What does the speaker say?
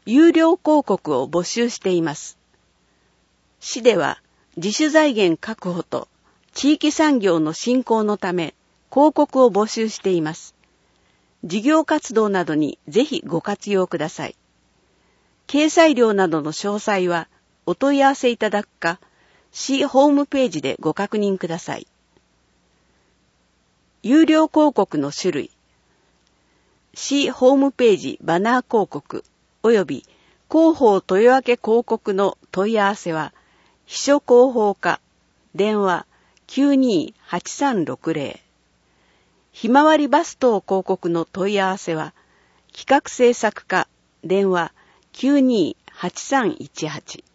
有料広告を募集しています。市では自主財源確保と地域産業の振興のため広告を募集しています。事業活動などにぜひご活用ください。掲載料などの詳細はお問い合わせいただくか、市ホームページでご確認ください。有料広告の種類。市ホームページバナー広告及び広報問い分け広告の問い合わせは、秘書広報課、電話 928360。ひまわりバス等広告の問い合わせは、企画制作課、電話 928318。